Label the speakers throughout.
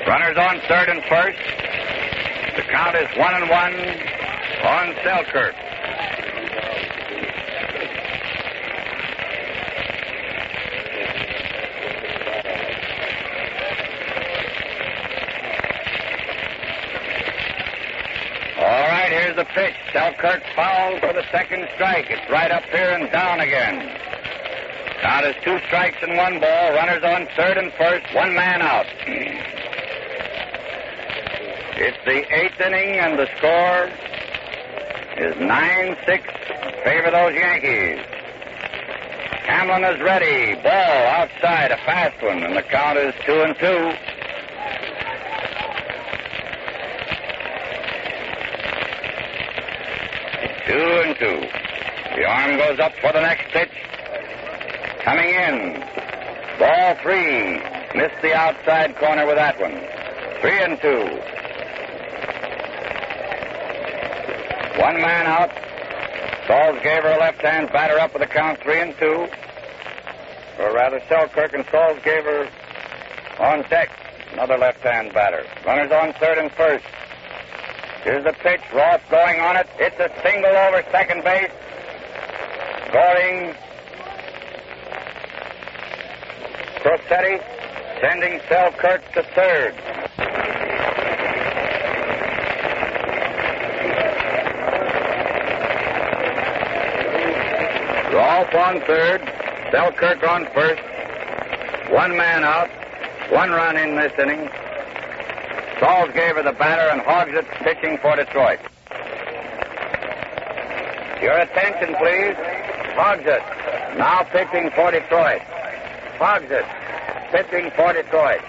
Speaker 1: Runners on third and first. The count is 1-1 on Selkirk. All right, here's the pitch. Selkirk fouled for the second strike. It's right up here and down again. Count is 2 strikes and 1 ball. Runners on third and first. 1 man out. It's the 8th inning, and the score is 9-6. Favor those Yankees. Hamlin is ready. Ball outside, a fast one, and the count is 2-2. The arm goes up for the next pitch. Coming in. Ball 3. Missed the outside corner with that one. 3-2. 1 man out. Salzgaber, a left-hand batter, up with the count 3-2. Or rather, Selkirk and Salzgaber on deck. Another left-hand batter. Runners on third and first. Here's the pitch. Roth going on it. It's a single over second base. Scoring Crosetti, sending Selkirk to third. Rolfe on third. Selkirk on first. 1 man out. 1 run in this inning. Salzgaber the batter, and Hogsett pitching for Detroit. Your attention, please. Hogsett now pitching for Detroit. Hogsett pitching for Detroit.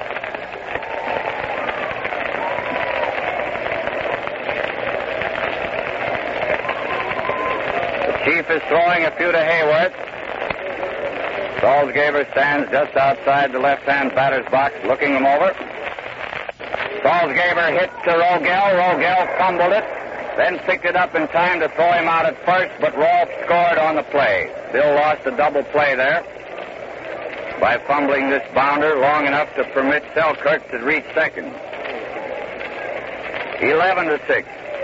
Speaker 1: The Chief is throwing a few to Hayworth. Salzgaber stands just outside the left-hand batter's box, looking him over. Salzgaber hit to Rogel. Rogel fumbled it, then picked it up in time to throw him out at first, but Rolfe scored on the play. Bill lost a double play there by fumbling this bounder long enough to permit Selkirk to reach second. 11-6.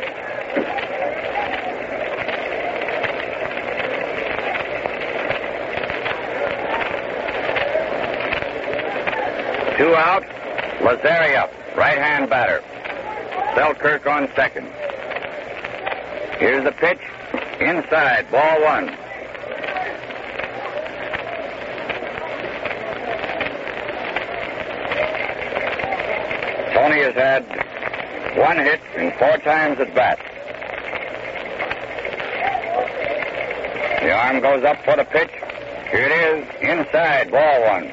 Speaker 1: Two out. Lazzeri up. Right-hand batter. Selkirk on second. Here's the pitch. Inside. Ball 1. Tony has had 1 hit in 4 times at bat. The arm goes up for the pitch. Here it is. Inside. Ball 1.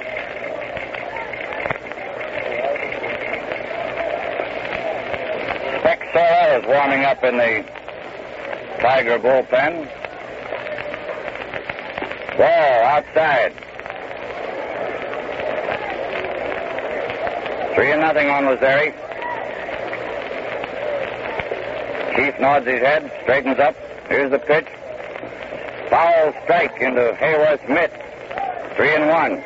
Speaker 1: Sora is warming up in the Tiger bullpen. Ball outside. 3-0 on Lazzeri. Chief nods his head, straightens up. Here's the pitch. Foul strike into Hayworth's mitt. 3-1.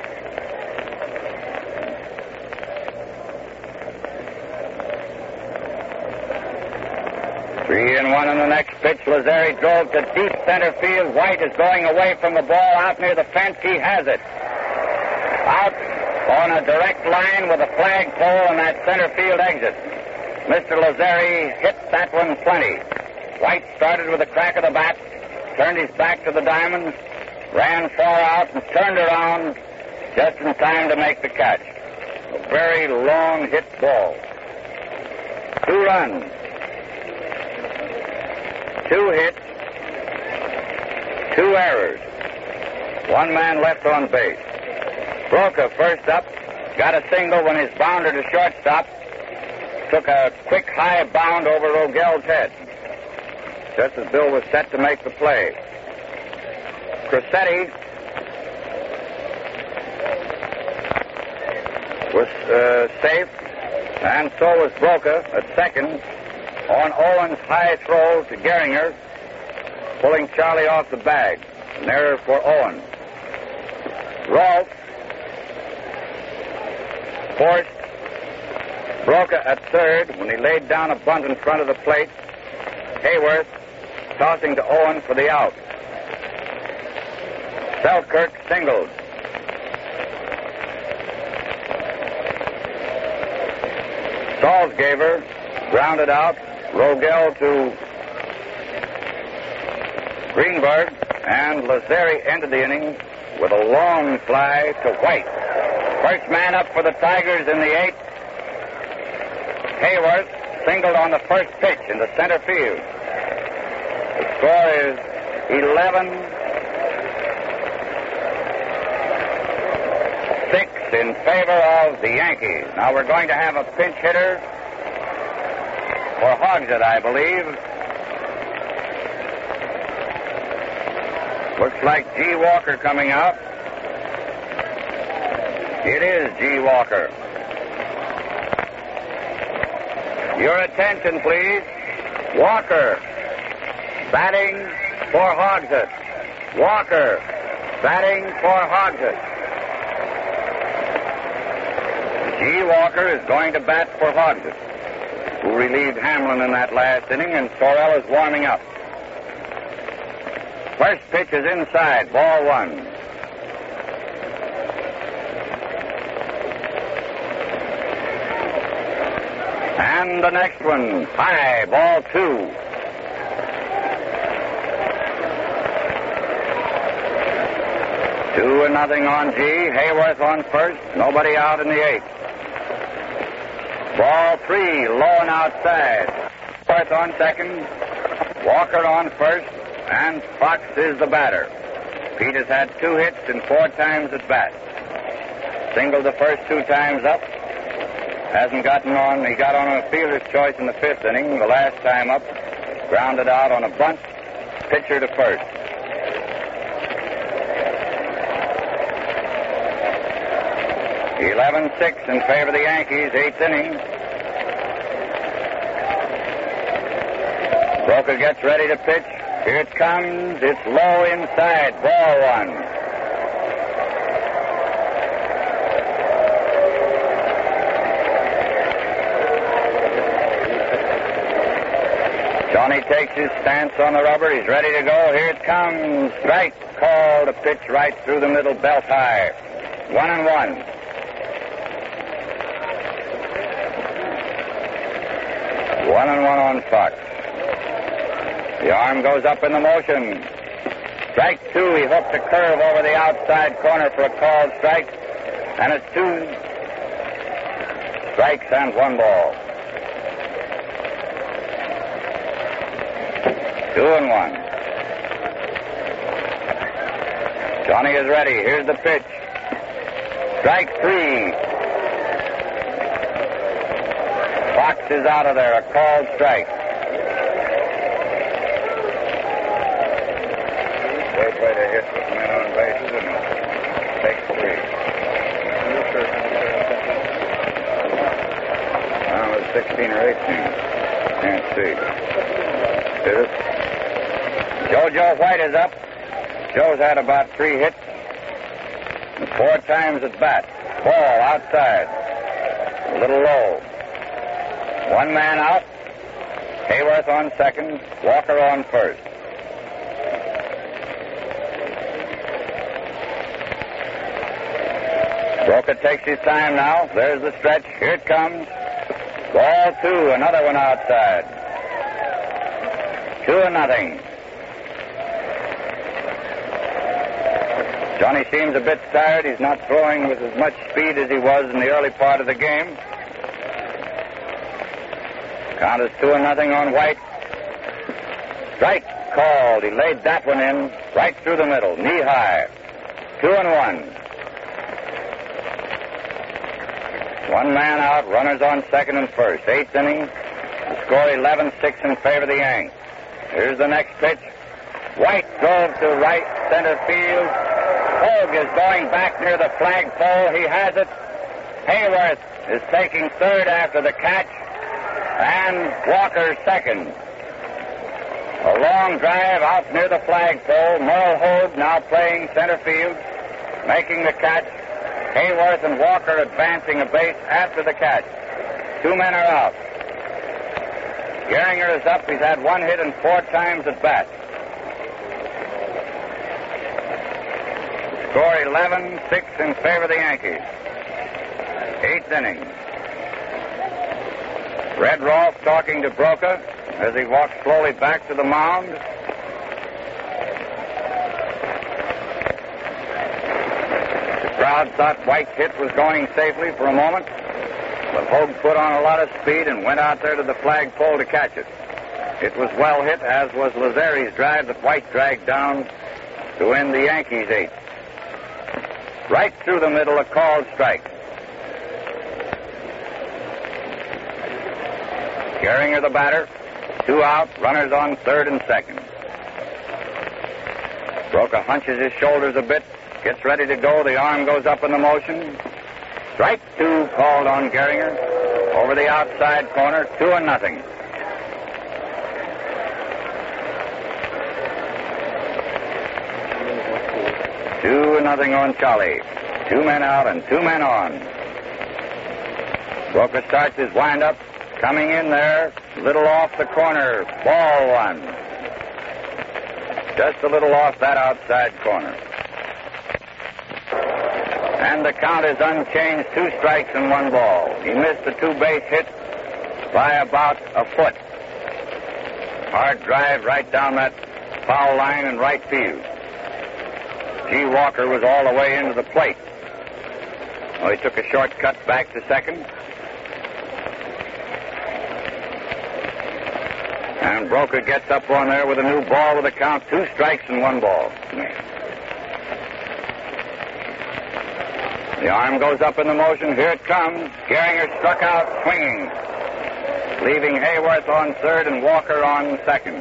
Speaker 1: 3-1 on the next pitch. Lazzeri drove to deep center field. White is going away from the ball out near the fence. He has it. Out on a direct line with a flagpole and that center field exit. Mr. Lazzeri hit that one plenty. White started with a crack of the bat, turned his back to the diamond, ran far out and turned around just in time to make the catch. A very long hit ball. 2 runs. 2 hits, 2 errors. 1 man left on base. Broca first up, got a single when his bounder to shortstop took a quick high bound over Rogel's head, just as Bill was set to make the play. Crosetti was safe, and so was Broca at second on Owen's high throw to Gehringer, pulling Charlie off the bag. An error for Owen. Rolfe forced Broca at third when he laid down a bunt in front of the plate. Hayworth tossing to Owen for the out. Selkirk singled. Salzgaver grounded out. Rogel to Greenberg, and Lazzeri ended the inning with a long fly to White. First man up for the Tigers in the eighth. Hayworth singled on the first pitch in the center field. The score is 11-6 in favor of the Yankees. Now we're going to have a pinch hitter for Hogsett, I believe. Looks like G. Walker coming out. It is G. Walker. Your attention, please. Walker batting for Hogsett. Walker batting for Hogsett. G. Walker is going to bat for Hogsett, who relieved Hamlin in that last inning, and Sorrell is warming up. First pitch is inside, ball one. And the next one, high, ball two. Two and nothing on G. Hayworth on first, nobody out in the eighth. Ball three, low and outside. Hayworth on second, Walker on first, and Fox is the batter. Pete has had 2 hits and 4 times at bat. Singled the first 2 times up. Hasn't gotten on. He got on a fielder's choice in the 5th inning. The last time up, grounded out on a bunt. Pitcher to first. (11-6) in favor of the Yankees, 8th inning. Broca gets ready to pitch. Here it comes. It's low inside. Ball one. Johnny takes his stance on the rubber. He's ready to go. Here it comes. Strike called. A pitch right through the middle, belt high. 1-1. One and one on Fox. The arm goes up in the motion. Strike two. He hooked a curve over the outside corner for a called strike. And it's 2 strikes and 1 ball. 2-1. Johnny is ready. Here's the pitch. Strike 3. Fox is out of there. A called strike. Great way to hit with men on bases and take 3. Well, it's 16 or 18. Can't see. Is it? JoJo White is up. Joe's had about 3 hits and 4 times at bat. Ball outside. A little low. 1 man out. Hayworth on second. Walker on first. Broca takes his time now. There's the stretch. Here it comes. Ball 2. Another one outside. 2-0. Johnny seems a bit tired. He's not throwing with as much speed as he was in the early part of the game. Count is 2-0 on White. Strike called. He laid that one in right through the middle, knee high. 2-1. 1 man out. Runners on second and first. 8th inning. The score 11-6 in favor of the Yanks. Here's the next pitch. White drove to right center field. Hogue is going back near the flagpole. He has it. Hayworth is taking third after the catch. And Walker second. A long drive out near the flagpole. Merle Hogue now playing center field, making the catch. Hayworth and Walker advancing a base after the catch. 2 men are out. Gehringer is up. He's had 1 hit and 4 times at bat. Score 11-6 in favor of the Yankees. 8th inning. Red Rolfe talking to Broca as he walks slowly back to the mound. The crowd thought White's hit was going safely for a moment, but Hogue put on a lot of speed and went out there to the flagpole to catch it. It was well hit, as was Lazzeri's drive that White dragged down to end the Yankees' 8th. Right through the middle, a called strike. Gehringer the batter. 2 out, runners on 3rd and 2nd. Broca hunches his shoulders a bit, gets ready to go. The arm goes up in the motion. Strike 2 called on Gehringer. Over the outside corner, 2-0. Nothing on Charlie. 2 men out and 2 men on. Broca starts his windup. Coming in there, little off the corner. Ball 1. Just a little off that outside corner. And the count is unchanged. 2 strikes and 1 ball. He missed the 2-base hit by about a foot. Hard drive right down that foul line in right field. G. Walker was all the way into the plate. Well, he took a shortcut back to second. And Broca gets up on there with a new ball with a count. 2 strikes and 1 ball. The arm goes up in the motion. Here it comes. Gehringer struck out swinging, leaving Hayworth on 3rd and Walker on 2nd.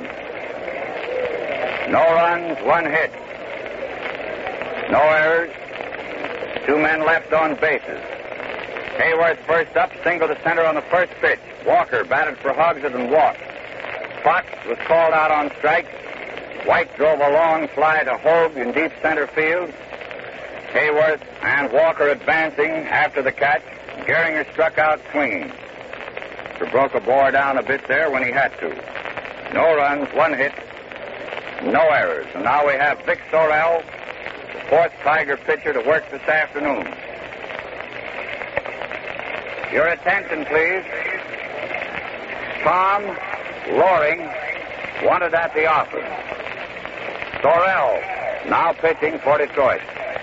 Speaker 1: No runs, 1 hit. No errors. 2 men left on bases. Hayworth first up, single to center on the first pitch. Walker batted for Hogsett and walked. Fox was called out on strikes. White drove a long fly to Hogue in deep center field. Hayworth and Walker advancing after the catch. Gehringer struck out swinging. Broca bore down a bit there when he had to. No runs, 1 hit, no errors. And now we have Vic Sorrell, the 4th Tiger pitcher, to work this afternoon. Your attention, please. Tom Loring wanted at the office. Sorrell now pitching for Detroit.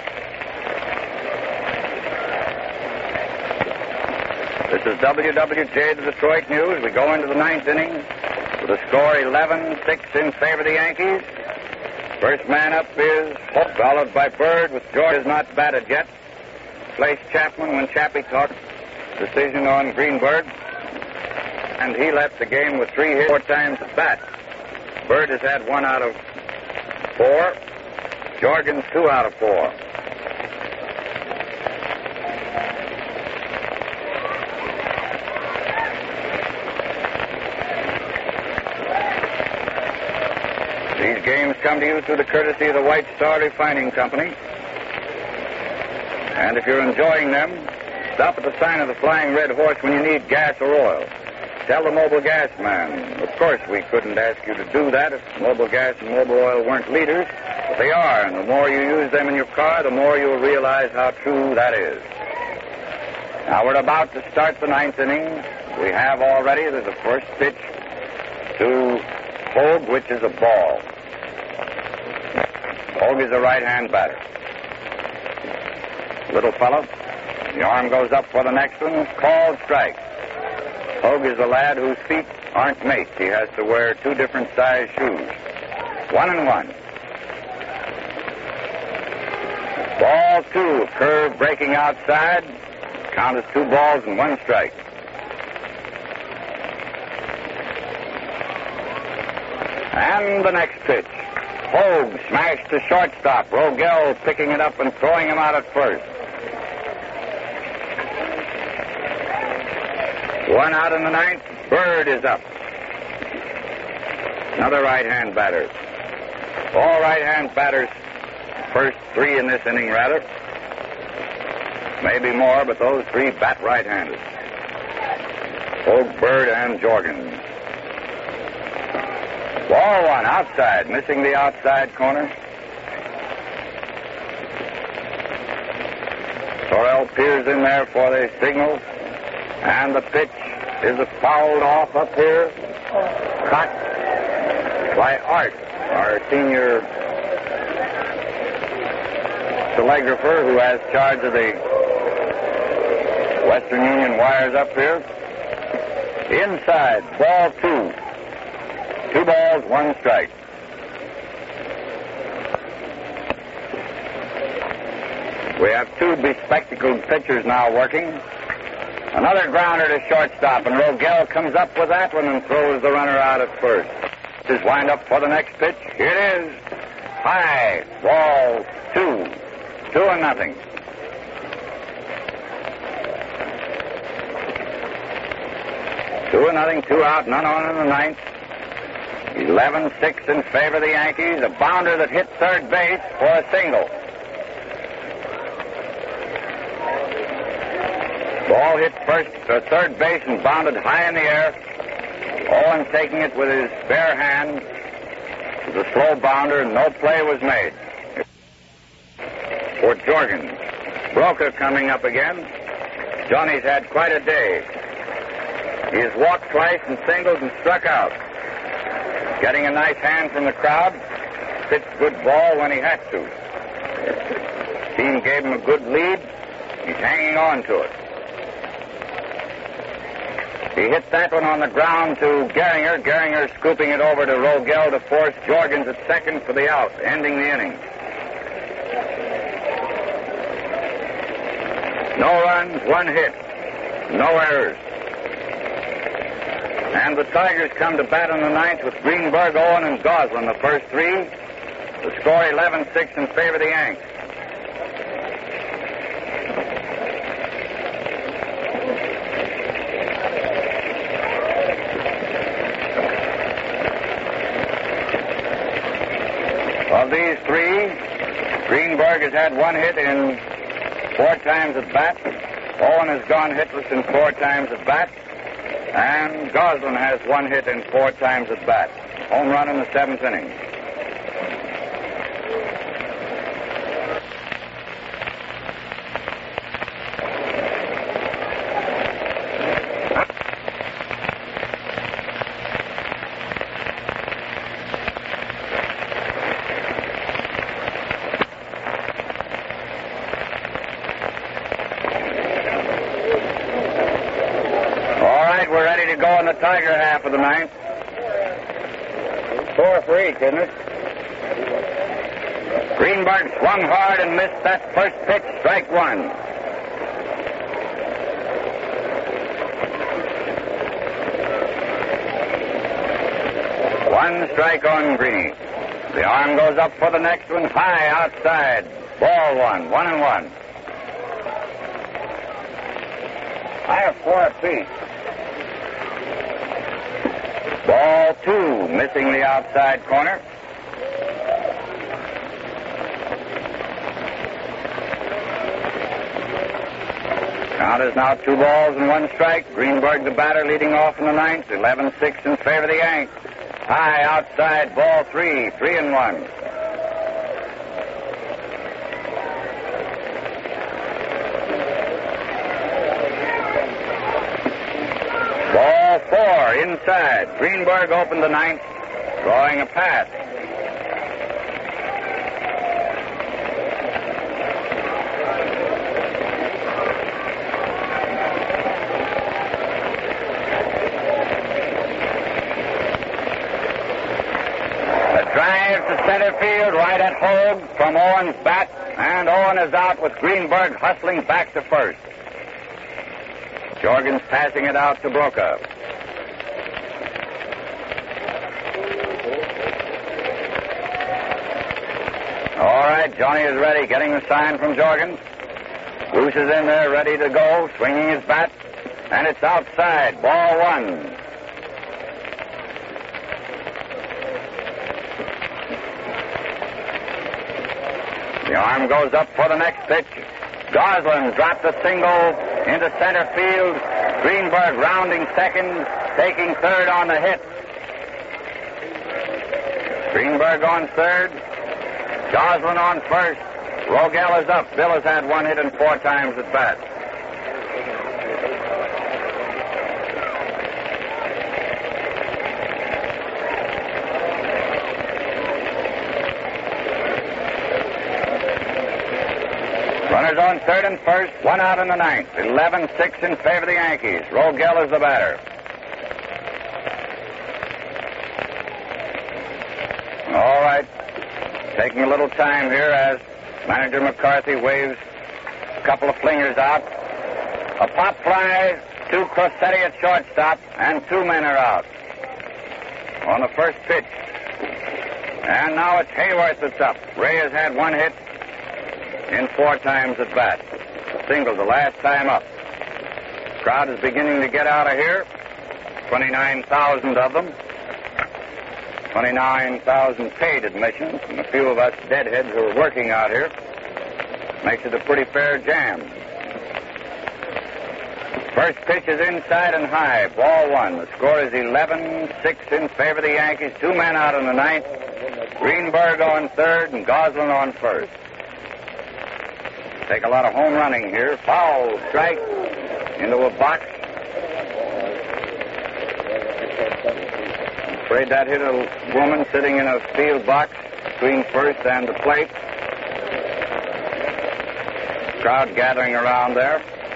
Speaker 1: This is WWJ, the Detroit News. We go into the 9th inning with a score 11-6 in favor of the Yankees. First man up is Hope, followed by Bird, with George has not batted yet. Placed Chapman when Chappie talked. Decision on Greenberg. And he left the game with 3 hits, 4 times at bat. Bird has had 1 out of 4. Jorgens 2 out of 4. These games come to you through the courtesy of the White Star Refining Company. And if you're enjoying them, stop at the sign of the Flying Red Horse when you need gas or oil. Tell the Mobil Gas man. Of course, we couldn't ask you to do that if Mobil Gas and Mobil Oil weren't leaders, but they are, and the more you use them in your car, the more you'll realize how true that is. Now, we're about to start the 9th inning. We have already, there's a first pitch to Hogue, which is a ball. Hogue is a right-hand batter. Little fellow. The arm goes up for the next one. Called strike. Hogue is a lad whose feet aren't mates. He has to wear 2 different size shoes. 1-1. Ball 2. Curve breaking outside. Count is 2 balls and 1 strike. And the next pitch. Hogue smashed to shortstop. Rogel picking it up and throwing him out at first. 1 out in the 9th. Bird is up. Another right-hand batter. All right-hand batters. First 3 in this inning, rather. Maybe more, but those 3 bat right-handed. Hogue, Bird, and Jorgens. Ball one, outside, missing the outside corner. Sorrell peers in there for the signal, and the pitch is fouled off up here. Caught by Art, our senior telegrapher who has charge of the Western Union wires up here. Inside, ball two. 2 balls, 1 strike. We have 2 bespectacled pitchers now working. Another grounder to shortstop, and Rogel comes up with that one and throws the runner out at first. His wind up for the next pitch. Here it is. High. Ball 2. 2-0. Two and nothing, 2 out, none on in the ninth. 11-6 in favor of the Yankees. A bounder that hit third base for a single. Ball hit third base and bounded high in the air. Owen taking it with his bare hand. It was a slow bounder. No play was made. For Jorgens. Broca coming up again. Johnny's had quite a day. He has walked twice and singled and struck out. Getting a nice hand from the crowd. Pitched good ball when he had to. Team gave him a good lead. He's hanging on to it. He hit that one on the ground to Gehringer. Gehringer scooping it over to Rogel to force Jorgens at second for the out, ending the inning. No runs, 1 hit. No errors. And the Tigers come to bat in the ninth with Greenberg, Owen, and Goslin, the first 3. The score 11-6 in favor of the Yanks. Of these 3, Greenberg has had 1 hit in 4 times at bat. Owen has gone hitless in 4 times at bat. And Goslin has 1 hit in 4 times at bat. Home run in the 7th inning. We're ready to go in the Tiger half of the ninth. 4 for each, isn't it? Greenberg swung hard and missed that first pitch, strike 1. One strike on Greeny. The arm goes up for the next one, high outside. Ball 1, 1-1. I have 4 apiece. Ball 2, missing the outside corner. Count is now 2 balls and 1 strike. Greenberg, the batter, leading off in the ninth. 11-6 in favor of the Yanks. High outside, ball 3, 3-1. Ball 4, inside. Greenberg opened the ninth, throwing a pass. A drive to center field, right at Hogue from Owen's bat, and Owen is out with Greenberg hustling back to first. Jorgens passing it out to Broca. All right, Johnny is ready, getting the sign from Jorgens. Bruce is in there, ready to go, swinging his bat, and it's outside, ball 1. The arm goes up for the next pitch. Goslin dropped a single into center field. Greenberg rounding second, taking third on the hit. Greenberg on third. Goslin on first. Rogel is up. Bill has had one hit and 4 times at bat. Runners on third and first, 1 out in the ninth. 11-6 in favor of the Yankees. Rogel is the batter. All right. Taking a little time here as manager McCarthy waves a couple of flingers out. A pop fly to Crosetti at shortstop, and 2 men are out on the first pitch. And now it's Hayworth that's up. Ray has had 1 hit in 4 times at bat. A single the last time up. Crowd is beginning to get out of here. 29,000 of them. 29,000 paid admissions, and a few of us deadheads who are working out here. Makes it a pretty fair jam. First pitch is inside and high. Ball 1. The score is 11-6 in favor of the Yankees. 2 men out in the ninth. Greenberg on third and Goslin on first. Take a lot of home running here. Foul strike into a box. Afraid that hit a woman sitting in a field box between first and the plate. Crowd gathering around there.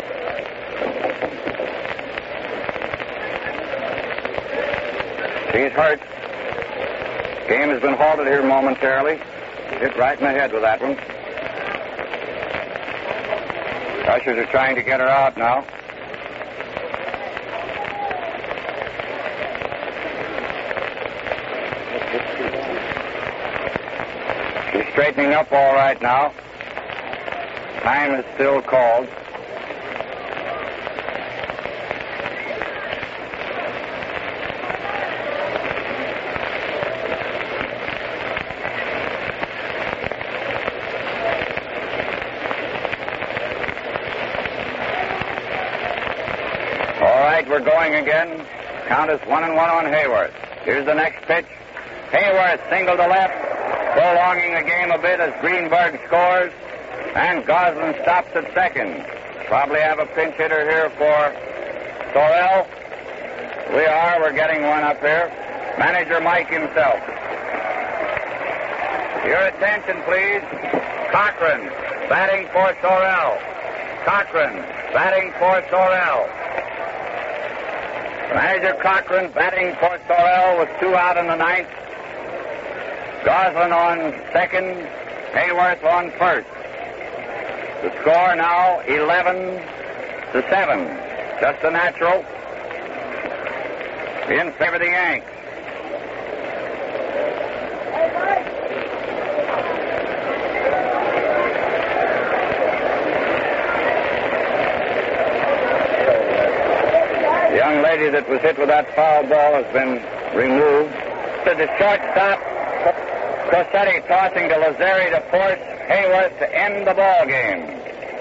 Speaker 1: She's hurt. Game has been halted here momentarily. Hit right in the head with that one. Ushers are trying to get her out now. She's straightening up all right now. Time is still called. All right, we're going again. Count is 1-1 on Hayworth. Here's the next pitch. Hayworth single to left, prolonging the game a bit as Greenberg scores, and Goslin stops at second. Probably have a pinch hitter here for Sorrell. We're getting one up here. Manager Mike himself. Your attention, please. Cochran batting for Sorrell. Cochran batting for Sorrell. Manager Cochran batting for Sorrell with 2 out in the ninth. Goslin on second, Hayworth on first. The score now 11-7. Just a natural in favor of the Yanks. The young lady that was hit with that foul ball has been removed. To the shortstop, Crosetti tossing to Lazzeri to force Hayworth to end the ball game.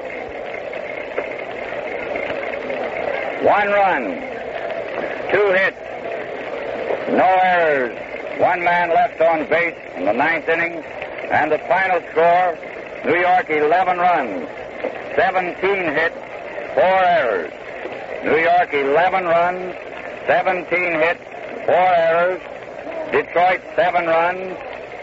Speaker 1: 1 run, 2 hits, no errors, 1 man left on base in the 9th inning, and the final score, New York 11 runs, 17 hits, 4 errors. New York 11 runs, 17 hits, 4 errors. Detroit 7 runs,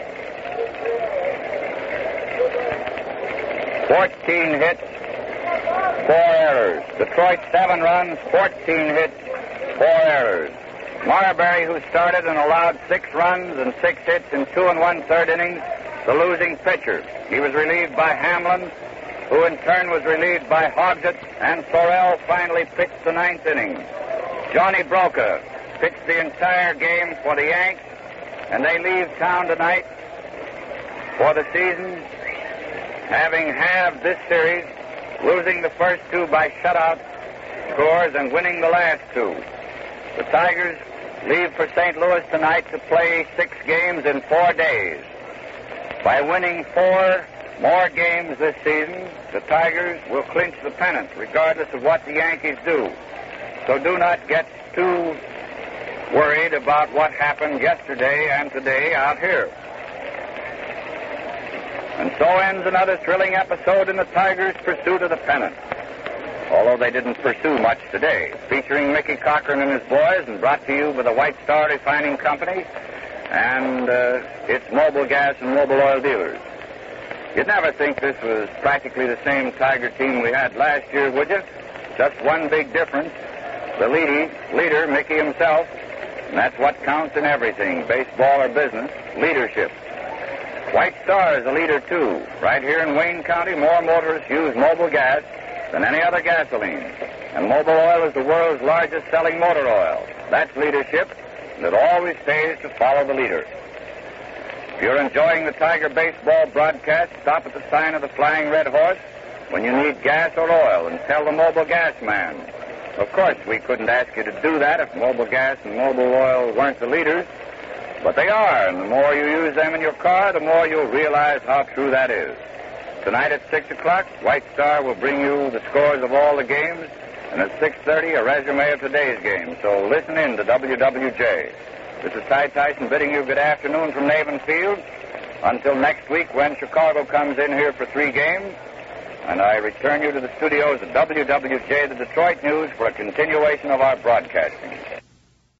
Speaker 1: 14 hits, 4 errors. Detroit 7 runs, 14 hits, 4 errors. Marbury, who started and allowed 6 runs and 6 hits in 2 1/3 innings, the losing pitcher. He was relieved by Hamlin, who in turn was relieved by Hogsett, and Sorrell finally pitched the 9th inning. Johnny Broca pitched the entire game for the Yanks, and they leave town tonight for the season, having halved this series, losing the first 2 by shutout scores and winning the last 2. The Tigers leave for St. Louis tonight to play 6 games in 4 days. By winning 4 more games this season, the Tigers will clinch the pennant, regardless of what the Yankees do. So do not get too worried about what happened yesterday and today out here. And so ends another thrilling episode in the Tigers' pursuit of the pennant. Although they didn't pursue much today. Featuring Mickey Cochran and his boys and brought to you by the White Star Refining Company and its Mobil Gas and Mobil Oil dealers. You'd never think this was practically the same Tiger team we had last year, would you? Just one big difference. The leader, Mickey himself, and that's what counts in everything, baseball or business, leadership. White Star is a leader, too. Right here in Wayne County, more motorists use Mobil Gas than any other gasoline. And Mobil Oil is the world's largest selling motor oil. That's leadership, and it always pays to follow the leader. If you're enjoying the Tiger baseball broadcast, stop at the sign of the Flying Red Horse when you need gas or oil and tell the Mobil Gas man. Of course, we couldn't ask you to do that if Mobil Gas and Mobil Oil weren't the leaders, but they are, and the more you use them in your car, the more you'll realize how true that is. Tonight at 6 o'clock, White Star will bring you the scores of all the games, and at 6:30, a resume of today's game. So listen in to WWJ. This is Ty Tyson bidding you good afternoon from Navin Field. Until next week when Chicago comes in here for 3 games, and I return you to the studios of WWJ, the Detroit News, for a continuation of our broadcasting.